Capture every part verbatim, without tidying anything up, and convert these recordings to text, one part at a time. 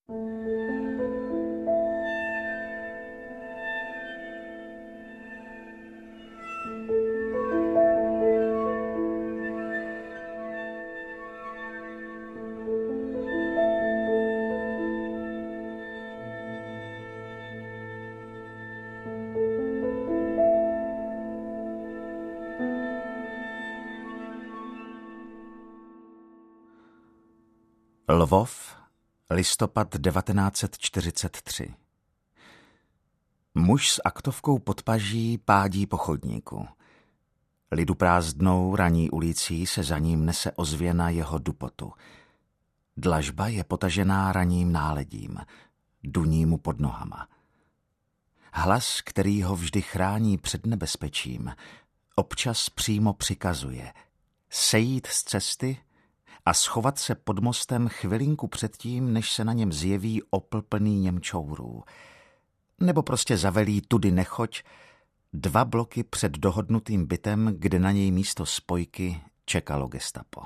Lvov, listopad devatenáct set čtyřicet tři. Muž s aktovkou pod paží pádí po chodníku. Lidu prázdnou raní ulicí se za ním nese ozvěna jeho dupotu. Dlažba je potažená raním náledím, duní mu pod nohama. Hlas, který ho vždy chrání před nebezpečím, občas přímo přikazuje sejít z cesty a schovat se pod mostem chvilinku předtím, než se na něm zjeví opl plný němčourů. Nebo prostě zavelí tudy nechoď, dva bloky před dohodnutým bytem, kde na něj místo spojky čekalo gestapo.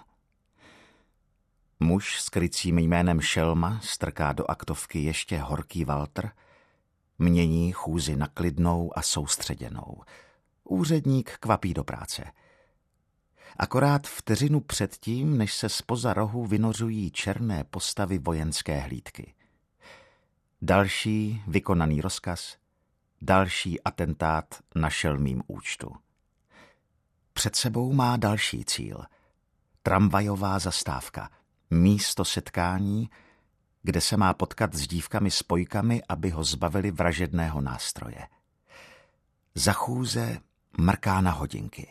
Muž s krycím jménem Šelma strká do aktovky ještě horký Walter, mění chůzi na klidnou a soustředěnou. Úředník kvapí do práce. Akorát vteřinu předtím, než se zpoza rohu vynořují černé postavy vojenské hlídky. Další vykonaný rozkaz, další atentát na Šelmím účtu. Před sebou má další cíl. Tramvajová zastávka, místo setkání, kde se má potkat s dívkami spojkami, aby ho zbavili vražedného nástroje. Za chůze mrká na hodinky.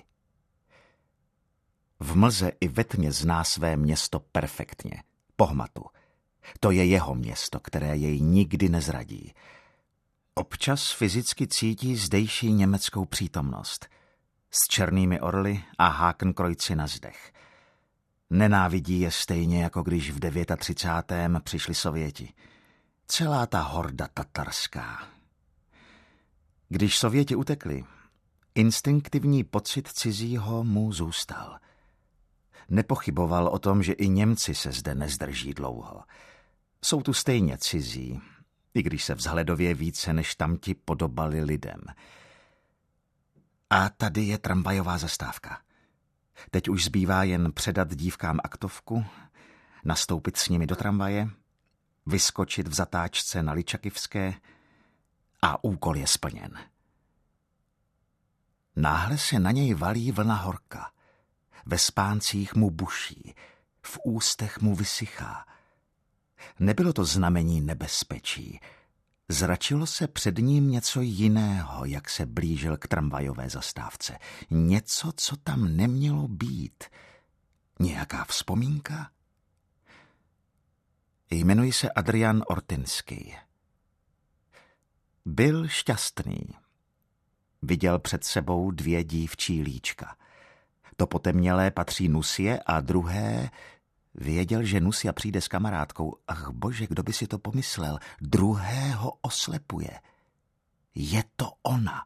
V mlze i ve tmě zná své město perfektně, po hmatu. To je jeho město, které jej nikdy nezradí. Občas fyzicky cítí zdejší německou přítomnost. S černými orly a Hakenkreuzi na zdech. Nenávidí je stejně, jako když v třicátém devátém přišli Sověti. Celá ta horda tatarská. Když Sověti utekli, instinktivní pocit cizího mu zůstal. Nepochyboval o tom, že i Němci se zde nezdrží dlouho. Jsou tu stejně cizí, i když se vzhledově více než tamti podobali lidem. A tady je tramvajová zastávka. Teď už zbývá jen předat dívkám aktovku, nastoupit s nimi do tramvaje, vyskočit v zatáčce na Ličakivské a úkol je splněn. Náhle se na něj valí vlna horka. Ve spáncích mu buší, v ústech mu vysychá. Nebylo to znamení nebezpečí. Zračilo se před ním něco jiného, jak se blížil k tramvajové zastávce. Něco, co tam nemělo být. Nějaká vzpomínka? Jmenuji se Adrian Ortinský. Byl šťastný. Viděl před sebou dvě dívčí líčka. To potemnělé patří Nusie a druhé... Věděl, že Nusia přijde s kamarádkou. Ach bože, kdo by si to pomyslel? Druhého oslepuje. Je to ona.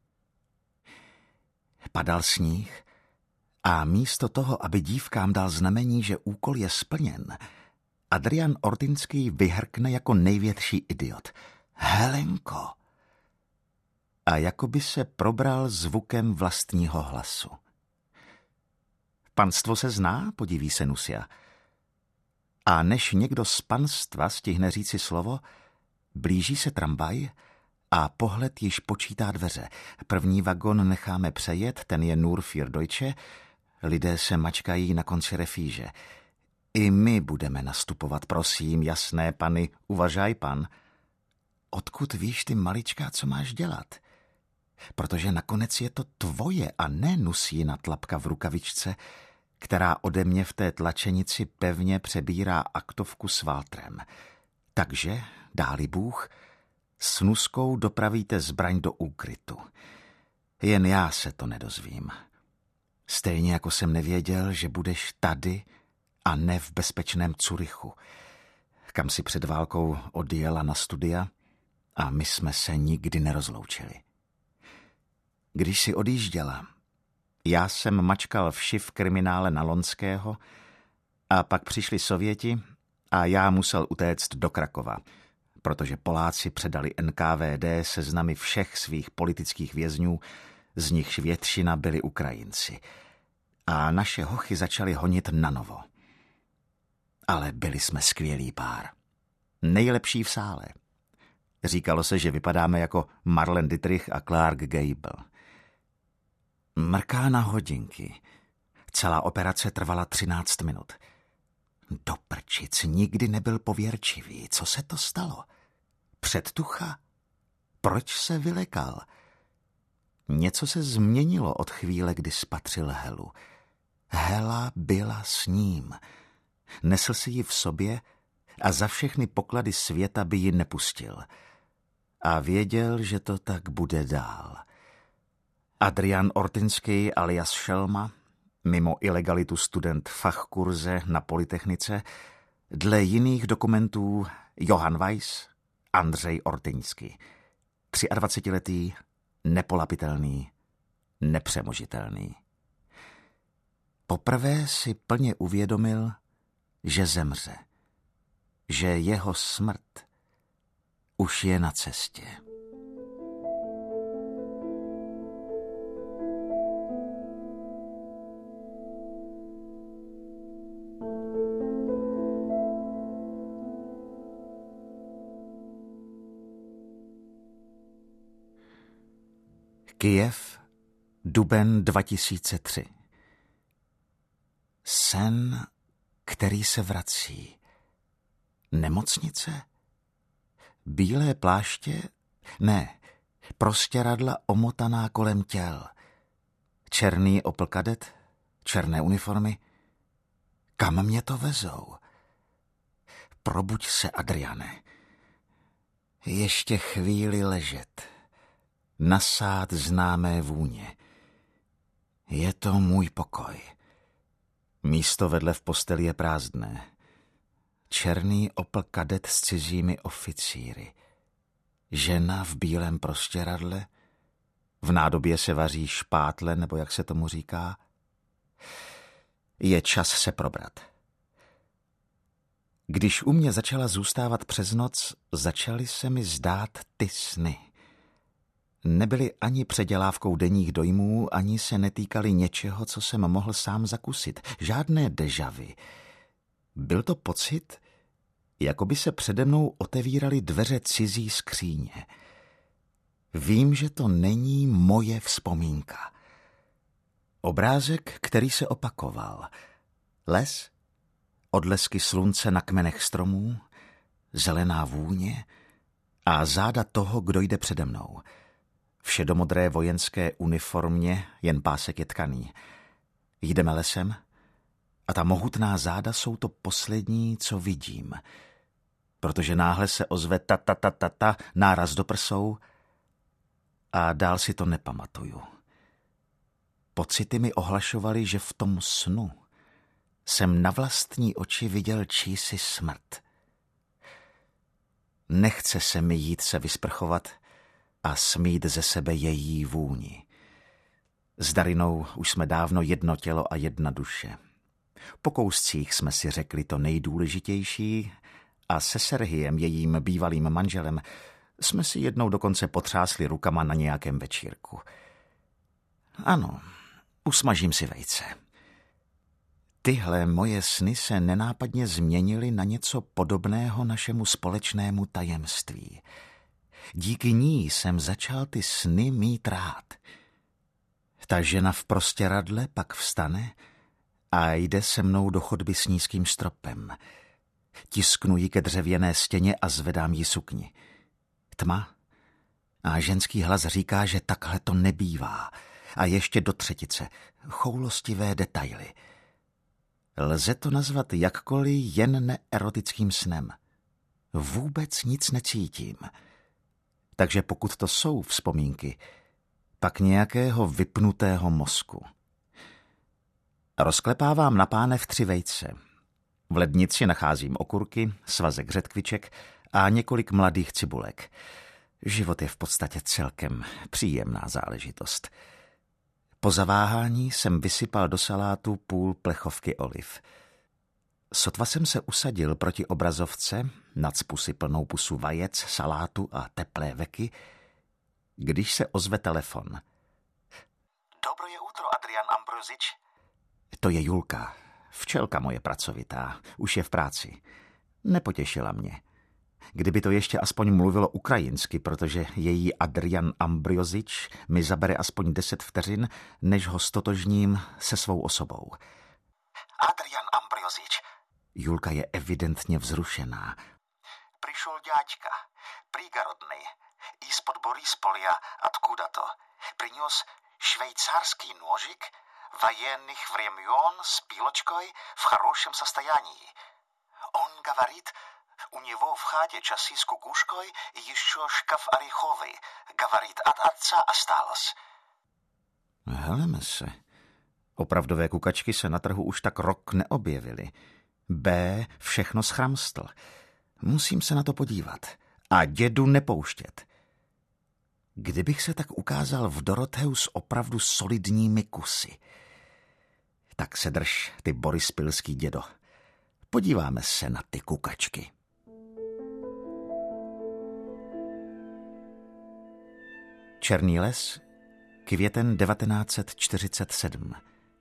Padal sníh a místo toho, aby dívkám dal znamení, že úkol je splněn, Adrian Ortinský vyhrkne jako největší idiot. Helenko! A jako by se probral zvukem vlastního hlasu. Panstvo se zná, podiví se Nusia. A než někdo z panstva stihne říci slovo, blíží se tramvaj a pohled již počítá dveře. První vagon necháme přejet, ten je Nur für Deutsche. Lidé se mačkají na konci refíže. I my budeme nastupovat, prosím, jasné pany, uvažaj pan. Odkud víš ty maličká, co máš dělat? Protože nakonec je to tvoje a ne Nusína tlapka v rukavičce, která ode mě v té tlačenici pevně přebírá aktovku s Waltrem. Takže, dá-li Bůh, s Nuskou dopravíte zbraň do úkrytu. Jen já se to nedozvím. Stejně jako jsem nevěděl, že budeš tady a ne v bezpečném Curychu, kam si před válkou odjela na studia a my jsme se nikdy nerozloučili. Když si odjížděla, já jsem mačkal vši v kriminále Nalonského a pak přišli Sověti a já musel utéct do Krakova, protože Poláci předali N K V D seznamy všech svých politických vězňů, z nichž většina byli Ukrajinci. A naše hochy začali honit na novo. Ale byli jsme skvělý pár. Nejlepší v sále. Říkalo se, že vypadáme jako Marlene Dietrich a Clark Gable. Mrká na hodinky. Celá operace trvala třináct minut. Do prčic, nikdy nebyl pověrčivý. Co se to stalo? Předtucha? Proč se vylekal? Něco se změnilo od chvíle, kdy spatřil Helu. Hela byla s ním. Nesl si ji v sobě a za všechny poklady světa by ji nepustil. A věděl, že to tak bude dál. Adrian Ortinský alias Šelma, mimo ilegalitu student fachkurze na Polytechnice, dle jiných dokumentů Johann Weiss, Andřej Ortinský. třiadvacetiletý, nepolapitelný, nepřemožitelný. Poprvé si plně uvědomil, že zemře, že jeho smrt už je na cestě. Kyjev, duben dva tisíce tři. Sen, který se vrací. Nemocnice? Bílé pláště? Ne, prostěradla omotaná kolem těl. Černý Opel Kadett? Černé uniformy? Kam mě to vezou? Probuď se, Adriane. Ještě chvíli ležet. Nasát známé vůně. Je to můj pokoj. Místo vedle v posteli je prázdné. Černý Opel Kadett s cizími oficíry. Žena v bílém prostěradle. V nádobě se vaří špátle, nebo jak se tomu říká. Je čas se probrat. Když u mě začala zůstávat přes noc, začaly se mi zdát ty sny. Nebyly ani předělávkou denních dojmů, ani se netýkaly něčeho, co jsem mohl sám zakusit. Žádné dežavy. Byl to pocit, jako by se přede mnou otevíraly dveře cizí skříně. Vím, že to není moje vzpomínka. Obrázek, který se opakoval. Les, odlesky slunce na kmenech stromů, zelená vůně a záda toho, kdo jde přede mnou. V šedomodré vojenské uniformě, jen pásek je tkaný. Jdeme lesem a ta mohutná záda jsou to poslední, co vidím. Protože náhle se ozve ta ta ta ta ta, náraz do prsou a dál si to nepamatuju. Pocity mi ohlašovaly, že v tom snu jsem na vlastní oči viděl čísi smrt. Nechce se mi jít se vysprchovat a smít ze sebe její vůni. S Darinou už jsme dávno jedno tělo a jedna duše. Po kouscích jsme si řekli to nejdůležitější a se Serhiem, jejím bývalým manželem, jsme si jednou dokonce potřásli rukama na nějakém večírku. Ano, usmažím si vejce. Tyhle moje sny se nenápadně změnily na něco podobného našemu společnému tajemství. Díky ní jsem začal ty sny mít rád. Ta žena v prostěradle pak vstane a jde se mnou do chodby s nízkým stropem. Tisknu ji ke dřevěné stěně a zvedám jí sukni. Tma a ženský hlas říká, že takhle to nebývá. A ještě do třetice. Choulostivé detaily. Lze to nazvat jakkoliv, jen neerotickým snem. Vůbec nic necítím. Takže pokud to jsou vzpomínky, pak nějakého vypnutého mozku. Rozklepávám na pánev tři vejce. V lednici nacházím okurky, svazek řetkviček a několik mladých cibulek. Život je v podstatě celkem příjemná záležitost. Po zaváhání jsem vysypal do salátu půl plechovky oliv. Sotva jsem se usadil proti obrazovce, nacpu si plnou pusu vajec, salátu a teplé veky, když se ozve telefon. Dobré útro, Adrian Ambrozič. To je Julka, včelka moje pracovitá, už je v práci. Nepotěšila mě. Kdyby to ještě aspoň mluvilo ukrajinsky, protože její Adrian Ambriozič mi zabere aspoň deset vteřin, než ho stotožním se svou osobou. Adrian Ambriozič. Julka je evidentně vzrušená. Přišel ďáďka, prígarodný, ispod Borispolia, откуда to. Принес švejcarský nožik, военных времен с пилочкой в хорошем состоянии. Он говорит, у него в хате часы с кукушкой и еще шкаф ореховый. Говорит, от отца осталось. Heleme se. Opravdové kukačky se na trhu už tak rok neobjevily. B všechno schramstl. Musím se na to podívat. A dědu nepouštět. Kdybych se tak ukázal v Dorotheu s opravdu solidními kusy. Tak se drž, ty borispilský dědo. Podíváme se na ty kukačky. Černý les, květen devatenáct set čtyřicet sedm.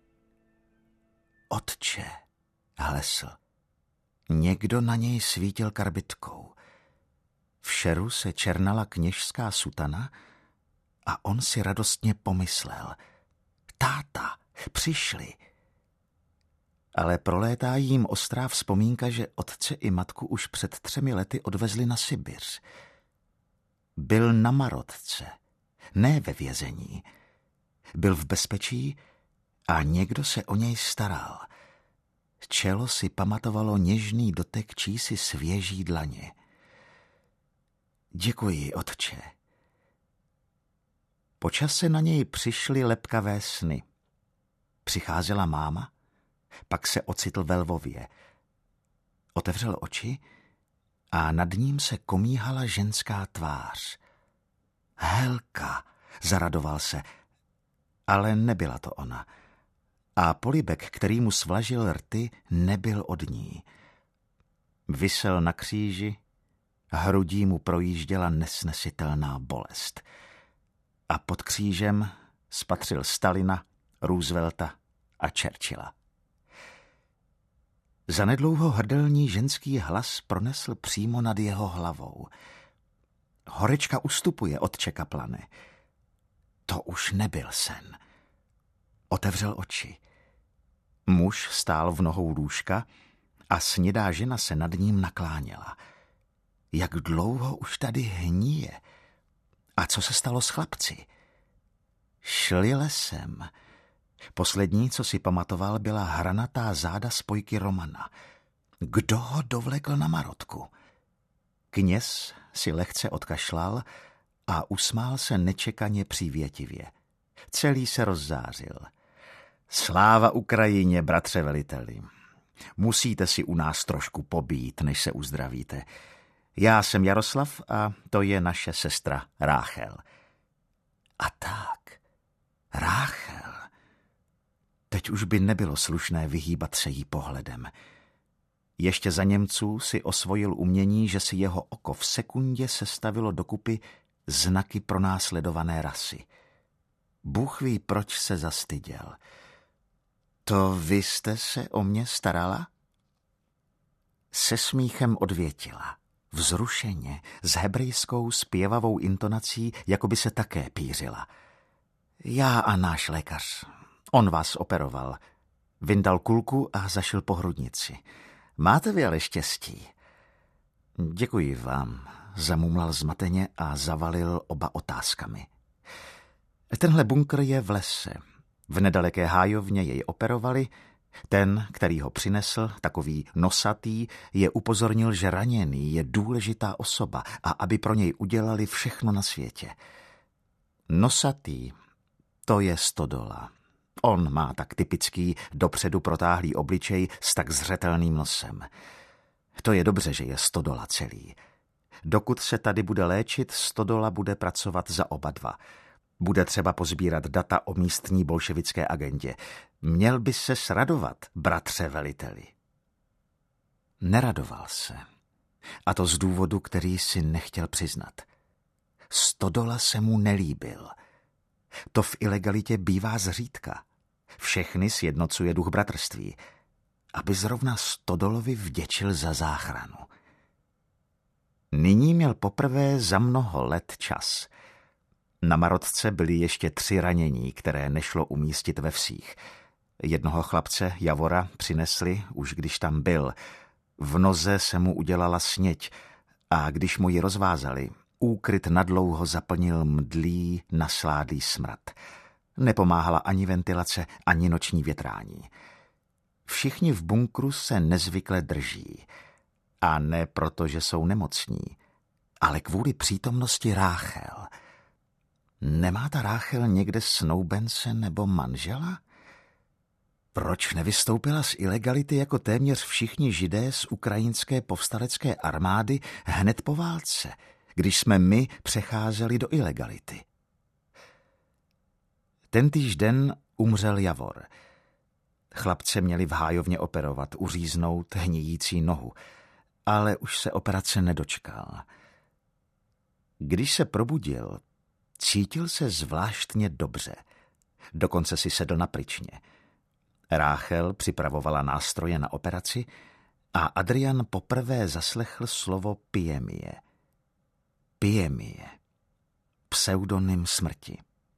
Otče, hlesl. Někdo na něj svítil karbitkou. V šeru se černala kněžská sutana a on si radostně pomyslel. Táta, přišli. Ale prolétá jim ostrá vzpomínka, že otce i matku už před třemi lety odvezli na Sibiř. Byl na Marotce, ne ve vězení. Byl v bezpečí a někdo se o něj staral. Čelo si pamatovalo něžný dotek čísi svěží dlaně. Děkuji, otče. Po čase na něj přišly lepkavé sny. Přicházela máma, pak se ocitl ve Lvově. Otevřel oči a nad ním se komíhala ženská tvář. Helka, zaradoval se, ale nebyla to ona. A polibek, který mu svlažil rty, nebyl od ní. Visel na kříži, hrudí mu projížděla nesnesitelná bolest. A pod křížem spatřil Stalina, Roosevelta a Churchilla. Zanedlouho hrdelní ženský hlas pronesl přímo nad jeho hlavou. Horečka ustupuje, otče kaplane. To už nebyl sen. Otevřel oči. Muž stál v nohou lůžka a snědá žena se nad ním nakláněla. Jak dlouho už tady hníje? A co se stalo s chlapci? Šli lesem. Poslední, co si pamatoval, byla hranatá záda spojky Romana. Kdo ho dovlekl na Marotku? Kněz si lehce odkašlal a usmál se nečekaně přívětivě. Celý se rozzářil. Sláva Ukrajině, bratře veliteli. Musíte si u nás trošku pobít, než se uzdravíte. Já jsem Jaroslav a to je naše sestra Ráchel. A tak, Ráchel. Teď už by nebylo slušné vyhýbat se jí pohledem. Ještě za Němců si osvojil umění, že si jeho oko v sekundě sestavilo dokupy znaky pronásledované rasy. Bůh ví, proč se zastyděl. To vy jste se o mě starala? Se smíchem odvětila. Vzrušeně, s hebrejskou zpěvavou intonací, jako by se také pířila. Já a náš lékař. On vás operoval. Vyndal kulku a zašil po hrudnici. Máte vy ale štěstí. Děkuji vám, zamumlal zmateně a zavalil oba otázkami. Tenhle bunkr je v lese. V nedaleké hájovně jej operovali. Ten, který ho přinesl, takový nosatý, je upozornil, že raněný je důležitá osoba a aby pro něj udělali všechno na světě. Nosatý, to je Stodola. On má tak typický dopředu protáhlý obličej s tak zřetelným nosem. To je dobře, že je Stodola celý. Dokud se tady bude léčit, Stodola bude pracovat za oba dva. Bude třeba pozbírat data o místní bolševické agendě. Měl by se sradovat, bratře veliteli. Neradoval se. A to z důvodu, který si nechtěl přiznat. Stodola se mu nelíbil. To v ilegalitě bývá zřídka. Všechny sjednocuje duch bratrství. Aby zrovna Stodolovi vděčil za záchranu. Nyní měl poprvé za mnoho let čas. Na Marotce byly ještě tři ranění, které nešlo umístit ve vsích. Jednoho chlapce, Javora, přinesli, už když tam byl. V noze se mu udělala sněť a když mu ji rozvázali, úkryt nadlouho zaplnil mdlý, nasládlý smrad. Nepomáhala ani ventilace, ani noční větrání. Všichni v bunkru se nezvykle drží. A ne proto, že jsou nemocní, ale kvůli přítomnosti Ráchel. Nemá ta Ráchel někde snoubence nebo manžela? Proč nevystoupila z ilegality jako téměř všichni židé z ukrajinské povstalecké armády hned po válce, když jsme my přecházeli do ilegality? Tentýž den umřel Javor. Chlapce měli v hájovně operovat, uříznout hnijící nohu, ale už se operace nedočkal. Když se probudil, cítil se zvláštně dobře. Dokonce si sedl na pryčně. Ráchel připravovala nástroje na operaci a Adrian poprvé zaslechl slovo Piemie. Piemie. Pseudonym smrti.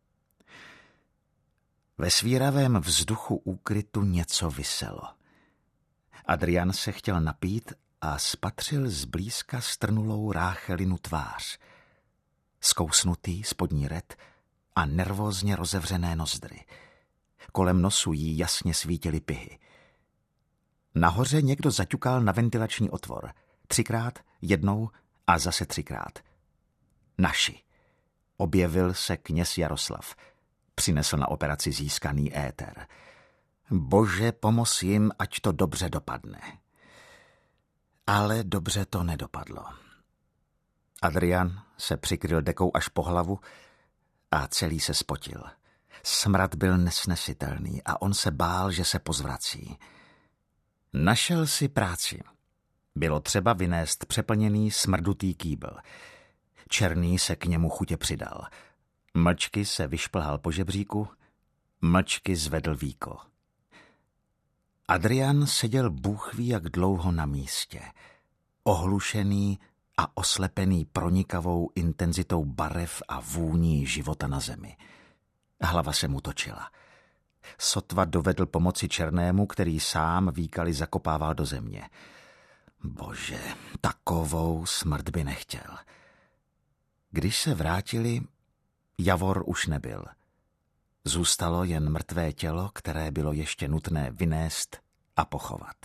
Ve svíravém vzduchu úkrytu něco viselo. Adrian se chtěl napít a spatřil zblízka strnulou Ráchelinu tvář. Zkousnutý spodní ret a nervózně rozevřené nozdry. Kolem nosu jí jasně svítily pihy. Nahoře někdo zaťukal na ventilační otvor. Třikrát, jednou a zase třikrát. Naši. Objevil se kněz Jaroslav. Přinesl na operaci získaný éter. Bože, pomoz jim, ať to dobře dopadne. Ale dobře to nedopadlo. Adrian se přikryl dekou až po hlavu a celý se spotil. Smrad byl nesnesitelný a on se bál, že se pozvrací. Našel si práci. Bylo třeba vynést přeplněný smrdutý kýbl. Černý se k němu chutě přidal. Mlčky se vyšplhal po žebříku, mlčky zvedl víko. Adrian seděl bůh ví jak dlouho na místě, ohlušený a oslepený pronikavou intenzitou barev a vůní života na zemi. Hlava se mu točila. Sotva dovedl pomoci Černému, který sám výkaly zakopával do země. Bože, takovou smrt by nechtěl. Když se vrátili, Javor už nebyl. Zůstalo jen mrtvé tělo, které bylo ještě nutné vynést a pochovat.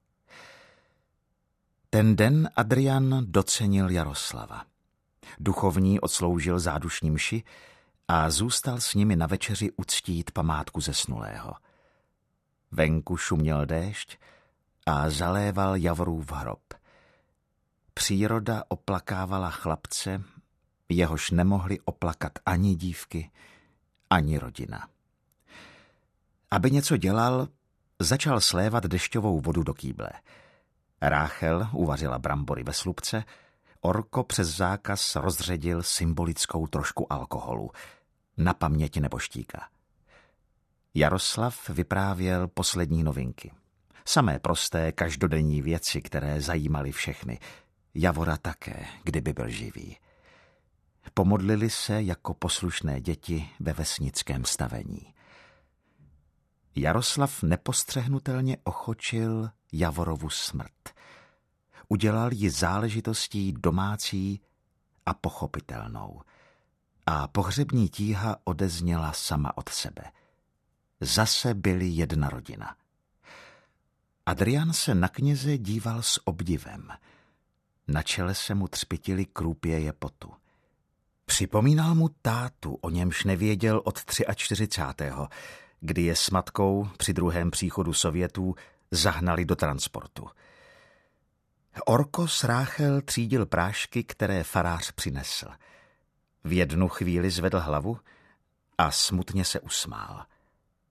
Ten den Adrian docenil Jaroslava. Duchovní odsloužil zádušní mši a zůstal s nimi na večeři uctít památku zesnulého. Venku šuměl déšť a zaléval Javorův hrob. Příroda oplakávala chlapce, jehož nemohli oplakat ani dívky, ani rodina. Aby něco dělal, začal slévat dešťovou vodu do kýble. Ráchel uvařila brambory ve slupce, Orko přes zákaz rozředil symbolickou trošku alkoholu, na paměť neboštíka. Jaroslav vyprávěl poslední novinky. Samé prosté každodenní věci, které zajímaly všechny. Javora také, kdyby byl živý. Pomodlili se jako poslušné děti ve vesnickém stavení. Jaroslav nepostřehnutelně ochočil Javorovu smrt. Udělal ji záležitostí domácí a pochopitelnou. A pohřební tíha odezněla sama od sebe. Zase byli jedna rodina. Adrian se na kněze díval s obdivem. Na čele se mu třpytily krůpěje potu. Připomínal mu tátu, o němž nevěděl od čtyřicátého třetího kdy je s matkou při druhém příchodu Sovětů zahnali do transportu. Orko s Ráchel třídil prášky, které farář přinesl. V jednu chvíli zvedl hlavu a smutně se usmál.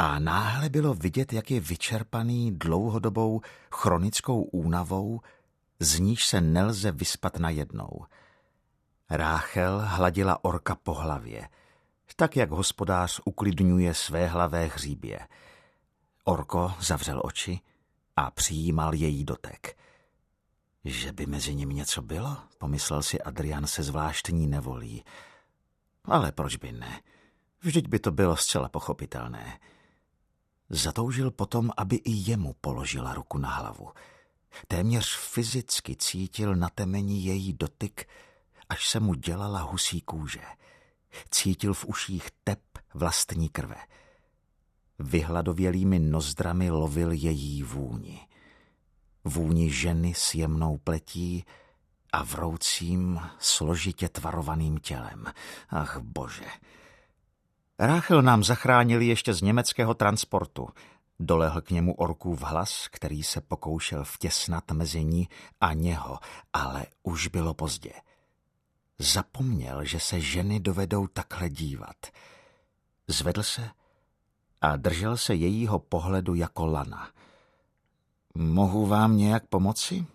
A náhle bylo vidět, jak je vyčerpaný dlouhodobou chronickou únavou, z níž se nelze vyspat najednou. Ráchel hladila orka po hlavě, tak jak hospodář uklidňuje své hlavé hříbě. Orko zavřel oči a přijímal její dotek. Že by mezi nimi něco bylo, pomyslel si Adrian se zvláštní nevolí. Ale proč by ne? Vždyť by to bylo zcela pochopitelné. Zatoužil potom, aby i jemu položila ruku na hlavu. Téměř fyzicky cítil na temeni její dotyk, až se mu dělala husí kůže. Cítil v uších tep vlastní krve. Vyhladovělými nozdrami lovil její vůni. Vůni ženy s jemnou pletí a vroucím, složitě tvarovaným tělem. Ach bože. Ráchel nám zachránili ještě z německého transportu. Dolehl k němu orkův hlas, který se pokoušel vtěsnat mezi ní a něho, ale už bylo pozdě. Zapomněl, že se ženy dovedou takhle dívat. Zvedl se a držel se jejího pohledu jako lana. Mohu vám nějak pomoci?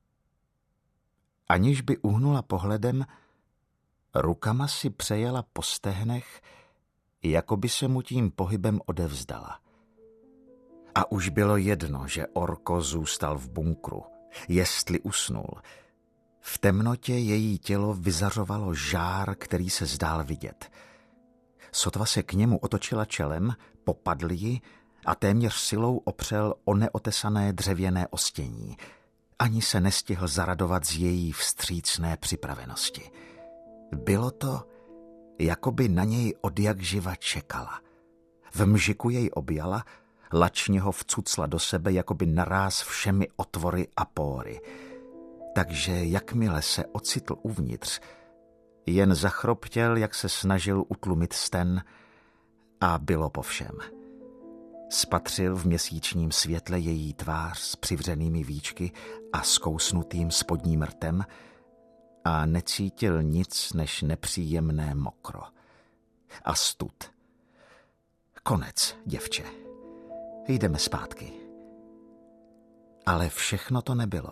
Aniž by uhnula pohledem, rukama si přejela po stehnech, jako by se mu tím pohybem odevzdala. A už bylo jedno, že orko zůstal v bunkru, jestli usnul. V temnotě její tělo vyzařovalo žár, který se zdál vidět. Sotva se k němu otočila čelem, popadl ji a téměř silou opřel o neotesané dřevěné ostění. Ani se nestihl zaradovat z její vstřícné připravenosti. Bylo to, jako by na něj odjakživa čekala. V mžiku jej objala, lačně ho vcucla do sebe, jako by naráz všemi otvory a póry. Takže jakmile se ocitl uvnitř, jen zachroptěl, jak se snažil utlumit sten, a bylo po všem. Spatřil v měsíčním světle její tvář s přivřenými víčky a zkousnutým spodním rtem a necítil nic než nepříjemné mokro. A stud. Konec, děvče. Jdeme zpátky. Ale všechno to nebylo.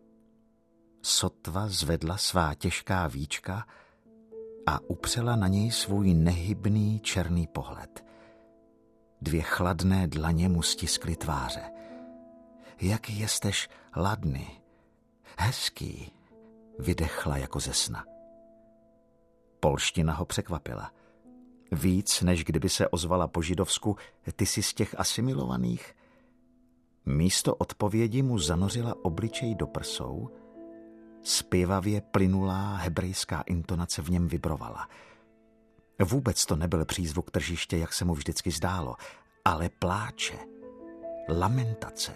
Sotva zvedla svá těžká víčka a upřela na něj svůj nehybný černý pohled. Dvě chladné dlaně mu stiskly tváře. Jak jesteš ladný, hezký, vydechla jako ze sna. Polština ho překvapila. Víc, než kdyby se ozvala po židovsku, ty jsi z těch asimilovaných. Místo odpovědi mu zanořila obličej do prsou, zpěvavě plynulá hebrejská intonace v něm vibrovala. Vůbec to nebyl přízvuk tržiště, jak se mu vždycky zdálo, ale pláče, lamentace.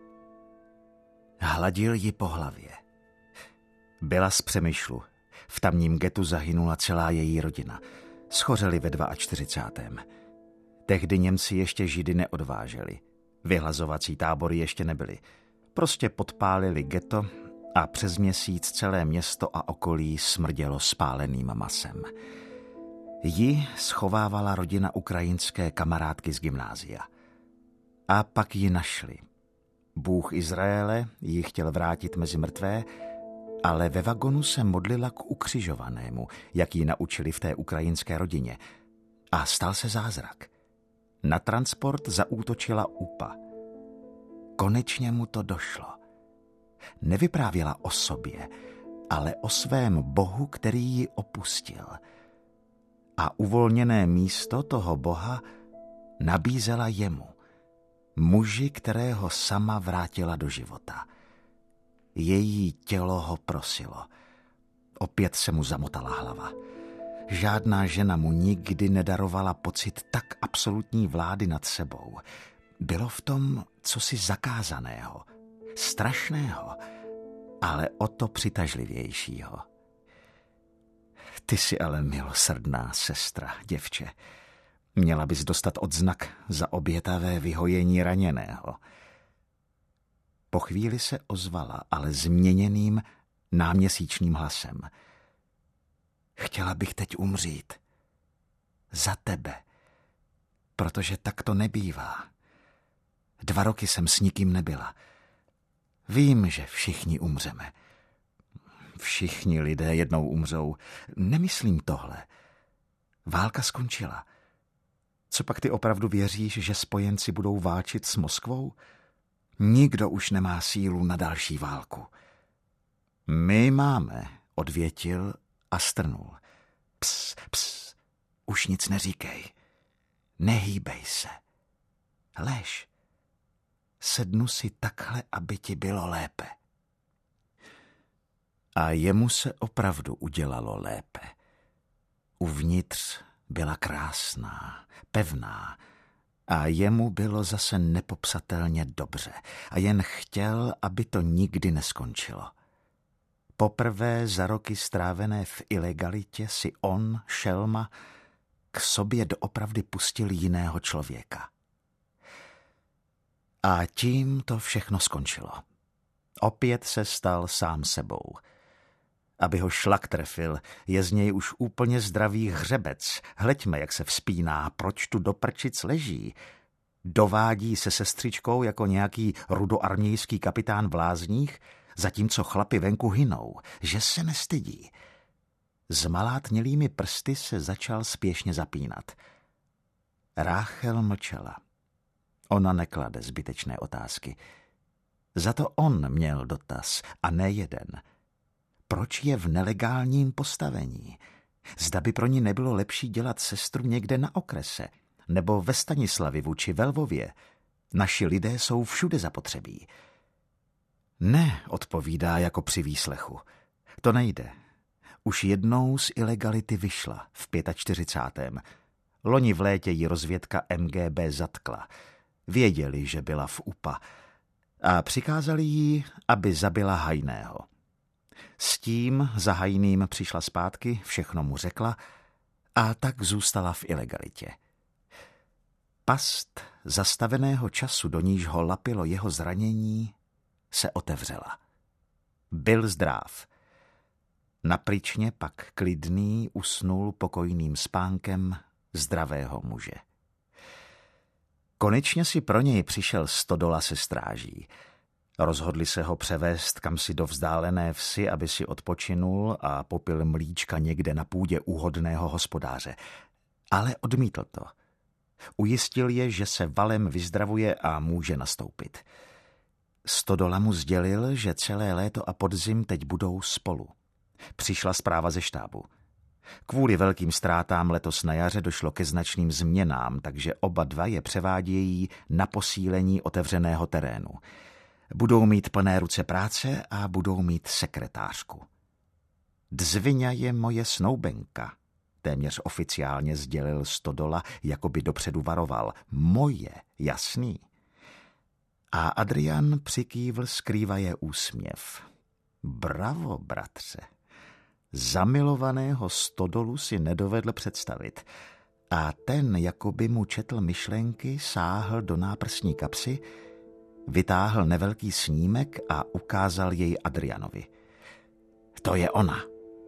Hladil ji po hlavě. Byla z Přemyšlu. V tamním getu zahynula celá její rodina. Schořeli ve čtyřicátém druhém Tehdy Němci ještě Židy neodváželi. Vyhlazovací tábory ještě nebyly. Prostě podpálili geto a přes měsíc celé město a okolí smrdělo spáleným masem. Ji schovávala rodina ukrajinské kamarádky z gymnázia. A pak ji našli. Bůh Izraele ji chtěl vrátit mezi mrtvé, ale ve vagonu se modlila k ukřižovanému, jak ji naučili v té ukrajinské rodině. A stal se zázrak. Na transport zaútočila UPA. Konečně mu to došlo. Nevyprávěla o sobě, ale o svém bohu, který ji opustil. A uvolněné místo toho boha nabízela jemu, muži, kterého sama vrátila do života. Její tělo ho prosilo. Opět se mu zamotala hlava. Žádná žena mu nikdy nedarovala pocit tak absolutní vlády nad sebou. Bylo v tom cosi zakázaného, strašného, ale o to přitažlivějšího. Ty jsi ale milosrdná sestra, děvče. Měla bys dostat odznak za obětavé vyhojení raněného. Po chvíli se ozvala, ale změněným náměsíčním hlasem. Chtěla bych teď umřít. Za tebe. protože tak to nebývá. Dva roky jsem s nikým nebyla. Vím, že všichni umřeme. Všichni lidé jednou umřou. Nemyslím tohle. Válka skončila. Co pak ty opravdu věříš, že spojenci budou válčit s Moskvou? Nikdo už nemá sílu na další válku. My máme, odvětil a strnul. Ps, ps, už nic neříkej. Nehýbej se. Lež. Sednu si takhle, aby ti bylo lépe. A jemu se opravdu udělalo lépe. Uvnitř byla krásná, pevná a jemu bylo zase nepopsatelně dobře a jen chtěl, aby to nikdy neskončilo. Poprvé za roky strávené v ilegalitě si on, šelma, k sobě doopravdy pustil jiného člověka. A tím to všechno skončilo. Opět se stal sám sebou. Aby ho šlak trefil, je z něj už úplně zdravý hřebec. Hleďme, jak se vzpíná, proč tu do prčic leží. Dovádí se sestřičkou jako nějaký rudoarmějský kapitán v lázních, zatímco chlapi venku hynou, že se nestydí. Zmalátnělými prsty se začal spěšně zapínat. Ráchel mlčela. Ona neklade zbytečné otázky. Za to on měl dotaz a ne jeden. Proč je v nelegálním postavení? Zda by pro ní nebylo lepší dělat sestru někde na okrese, nebo ve Stanislavivu či ve Lvově. Naši lidé jsou všude zapotřebí. Ne, odpovídá jako při výslechu. To nejde. Už jednou z ilegality vyšla v čtyřicátém Loni v létě ji rozvědka M G B zatkla. Věděli, že byla v U P A a přikázali jí, aby zabila Hajného. S tím za Hajným přišla zpátky, všechno mu řekla a tak zůstala v ilegalitě. Past zastaveného času, do níž ho lapilo jeho zranění, se otevřela. Byl zdráv. Napryčně pak klidný usnul pokojným spánkem zdravého muže. Konečně si pro něj přišel Stodola se stráží. Rozhodli se ho převést kamsi do vzdálené vsi, aby si odpočinul a popil mlíčka někde na půdě úhodného hospodáře. Ale odmítl to. Ujistil je, že se valem vyzdravuje a může nastoupit. Stodola mu sdělil, že celé léto a podzim teď budou spolu. Přišla zpráva ze štábu. Kvůli velkým ztrátám letos na jaře došlo ke značným změnám, takže oba dva je převádějí na posílení otevřeného terénu. Budou mít plné ruce práce a budou mít sekretářku. Dzviňa je moje snoubenka, téměř oficiálně sdělil Stodola, jako by dopředu varoval. Moje, jasný. A Adrian přikývl skrývaje úsměv. Bravo, bratře. Zamilovaného Stodolu si nedovedl představit. A ten, jako by mu četl myšlenky, sáhl do náprsní kapsy, vytáhl nevelký snímek a ukázal jej Adrianovi. To je ona.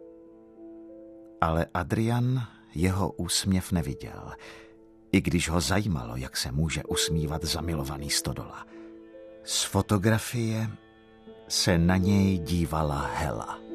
Ale Adrian jeho úsměv neviděl, i když ho zajímalo, jak se může usmívat zamilovaný Stodola. Z fotografie se na něj dívala Hela.